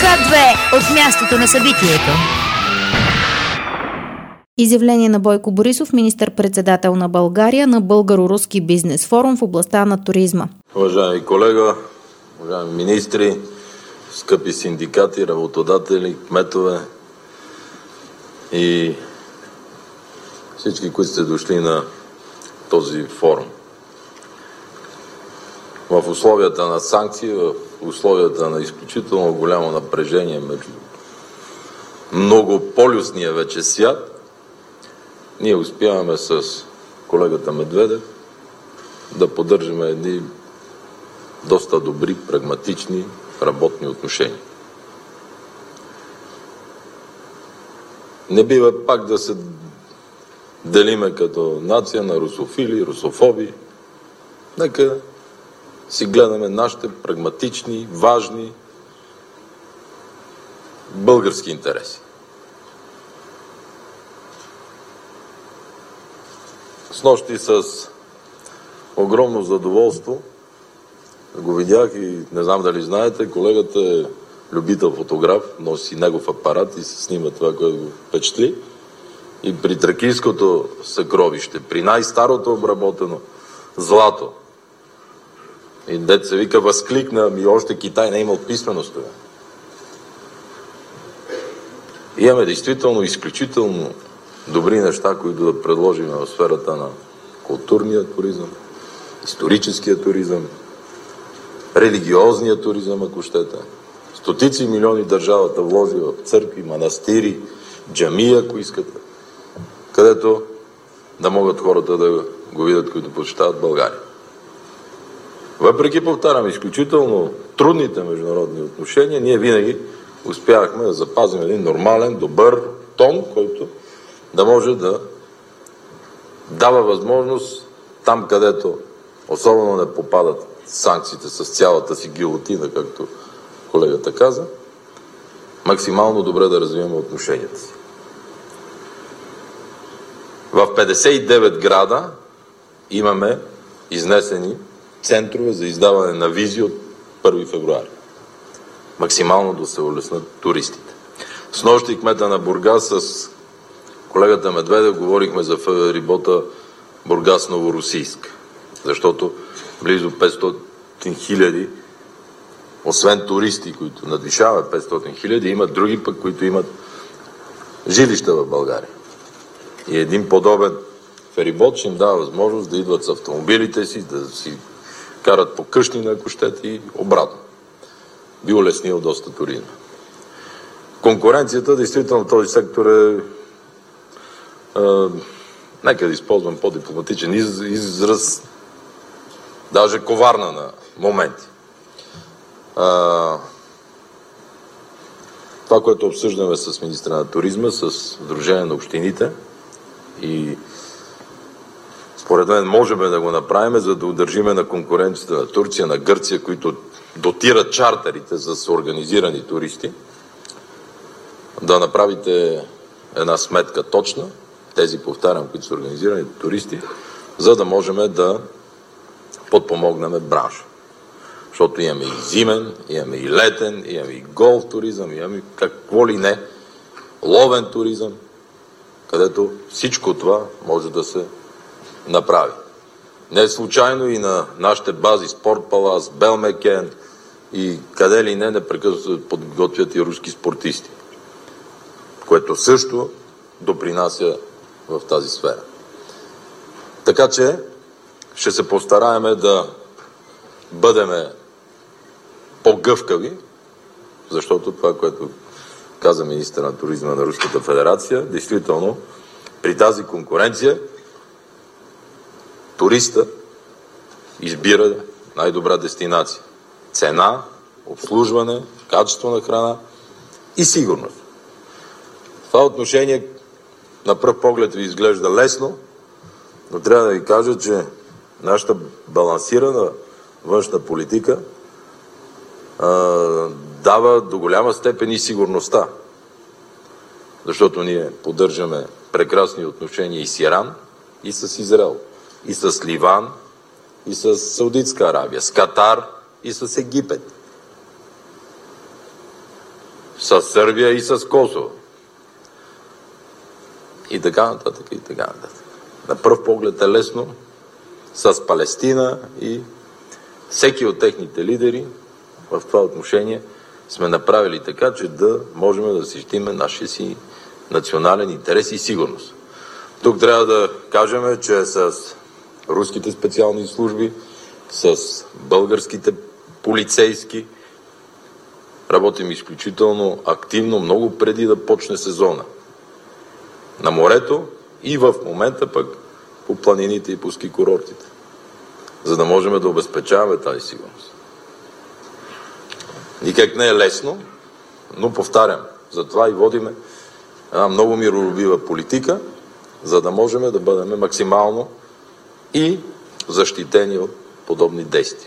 К2 от мястото на събитието. Изявление на Бойко Борисов, министър-председател на България, на Българо-руски бизнес форум в областта на туризма. Уважаеми колега, уважаеми министри, скъпи синдикати, работодатели, кметове и всички, които сте дошли на този форум. В условията на санкции, в условията на изключително голямо напрежение между многополюсния вече свят, ние успяваме с колегата Медведев да поддържаме едни доста добри, прагматични, работни отношения. Не бива пак да се делиме като нация на русофили, русофоби. Нека си гледаме нашите прагматични, важни български интереси. Снощи с огромно задоволство го видях и не знам дали знаете, колегата е любител фотограф, носи негов апарат и се снима това, което го впечатли. И при тракийското съкровище, при най-старото обработено злато, и дет се вика, възкликна, ми още Китай не е имал писменост това. Имаме действително изключително добри неща, които да предложим в сферата на културния туризъм, историческия туризъм, религиозния туризъм, ако щете. Стотици милиони държавата вложи в църкви, манастири, джамии, ако искате, където да могат хората да го видят, които посещават България. Въпреки, повтарям, изключително трудните международни отношения, ние винаги успяхме да запазим един нормален, добър тон, който да може да дава възможност там, където особено не попадат санкциите с цялата си гилотина, както колегата каза, максимално добре да развиваме отношенията си. В 59 града имаме изнесени центрове за издаване на визи от 1 февруари. Максимално да се улеснат туристите. Снощи кмета на Бургас с колегата Медведев говорихме за ферибота Бургас-Новоросийск, защото близо 500 хиляди, освен туристи, които надвишават 500 хиляди, имат други пък, които имат жилища в България. И един подобен ферибот ще им дава възможност да идват с автомобилите си, да си карат по къщи, ако щете, и обратно. Би улеснил доста туризма. Конкуренцията, действително, в този сектор е нека да използвам по-дипломатичен израз, даже коварна на моменти. Това, което обсъждаме с министра на туризма, с Сдружение на общините и според мен можем да го направим, за да удържиме на конкуренцията на Турция, на Гърция, които дотират чартерите за организирани туристи, да направите една сметка точна, тези, повтарям, които са организирани туристи, за да можем да подпомогнем бранша. Защото имаме и зимен, имаме и летен, имаме и голф туризъм, имаме какво ли не, ловен туризъм, където всичко това може да се направи. Не случайно и на нашите бази Спорт Палас, Белмекен и къде ли не непрекъснато подготвят и руски спортисти, което също допринася в тази сфера. Така че ще се постараем да бъдем по-гъвкави, защото това, което каза министър на туризма на Руската федерация, действително при тази конкуренция туриста избира най-добра дестинация. Цена, обслужване, качество на храна и сигурност. В това отношение на пръв поглед ви изглежда лесно, но трябва да ви кажа, че нашата балансирана външна политика дава до голяма степен и сигурността. Защото ние поддържаме прекрасни отношения и с Иран, и с Израел, и с Ливан, и с Саудитска Арабия, с Катар и с Египет. с Сърбия и с Косово. И така нататък, и така нататък. На пръв поглед е лесно с Палестина и всеки от техните лидери в това отношение сме направили така, че да можем да защитим нашия си национален интерес и сигурност. Тук трябва да кажем, че с руските специални служби, с българските полицейски работим изключително активно, много преди да почне сезона. На морето и в момента пък по планините и по ски курортите, за да можем да обезпечаваме тази сигурност. Никак не е лесно, но повтарям, затова и водиме една много миролюбива политика, за да можем да бъдем максимално и защитени от подобни действия.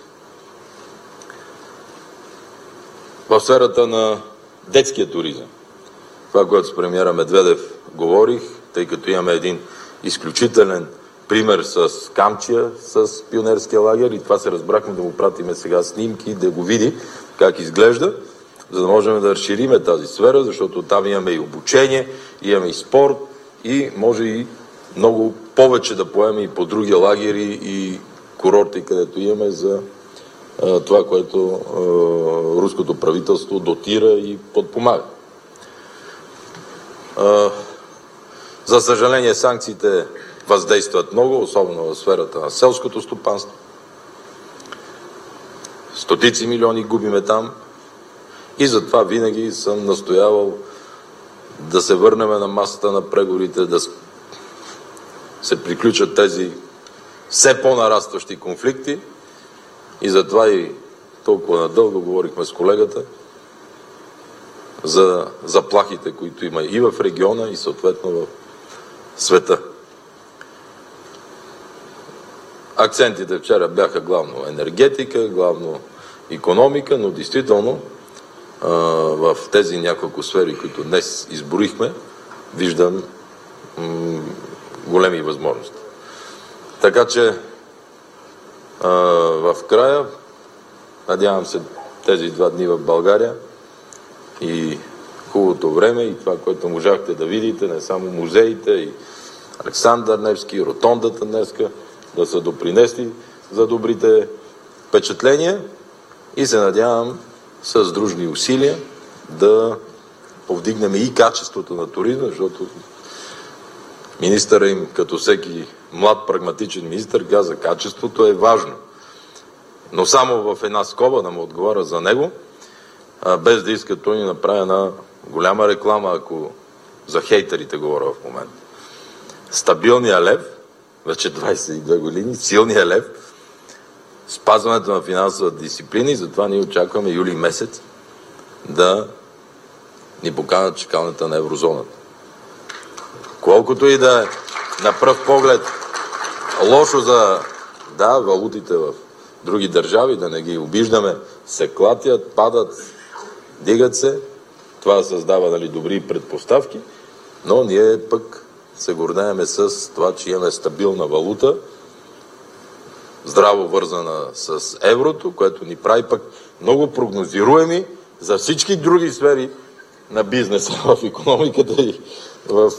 В сферата на детския туризъм, това, което с премиера Медведев говорих, тъй като имаме един изключителен пример с Камчия, с пионерския лагер, и това се разбрахме да му пратиме сега снимки, да го види как изглежда, за да можем да разшириме тази сфера, защото там имаме и обучение, имаме и спорт и може и много повече да поеме и по други лагери и курорти, където имаме за това, което руското правителство дотира и подпомага. За съжаление, санкциите въздействат много, особено в сферата на селското стопанство. Стотици милиони губиме там и затова винаги съм настоявал да се върнем на масата на преговорите, да се приключат тези все по-нарастващи конфликти, и затова и толкова надълго говорихме с колегата за заплахите, които има и в региона, и съответно в света. Акцентите вчера бяха главно енергетика, главно икономика, но действително в тези няколко сфери, които днес изборихме, виждам големи възможности. Така че в края, надявам се тези 2 дни в България и хубавото време и това, което можахте да видите, не само музеите, и Александър Невски, Ротондата днеска, да са допринесли за добрите впечатления, и се надявам с дружни усилия да повдигнем и качеството на туризма, защото министъра им, като всеки млад прагматичен министър, каза, качеството е важно. Но само в една скоба да му отговоря за него, без да иска той ни направи една голяма реклама, ако за хейтерите говоря в момента. Стабилният лев, вече 22 години, силният лев, спазването на финансова дисциплина, и затова ние очакваме юли месец да ни поканат чакалната на еврозоната. Колкото и да е на пръв поглед лошо за валутите в други държави, да не ги обиждаме, се клатят, падат, дигат се, това създава добри предпоставки, но ние пък се гордееме с това, че имаме стабилна валута, здраво вързана с еврото, което ни прави пък много прогнозируеми за всички други сфери на бизнеса, в икономиката и в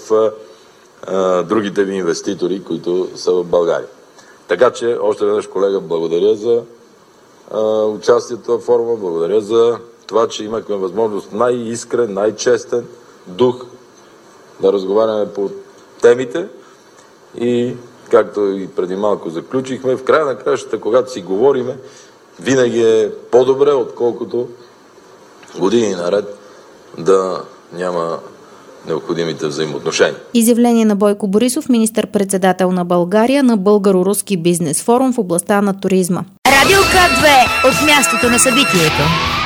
другите ви инвеститори, които са в България. Така че, още веднъж, колега, благодаря за участието във форума, благодаря за това, че имахме възможност най-искрен, най-честен дух да разговаряме по темите, и както и преди малко заключихме, в края на кращата, когато си говориме, винаги е по-добре, отколкото години наред да няма необходимите взаимоотношения. Изявление на Бойко Борисов, министър-председател на България, на Българо-руски бизнес форум в областта на туризма. Радио К2 от мястото на събитието.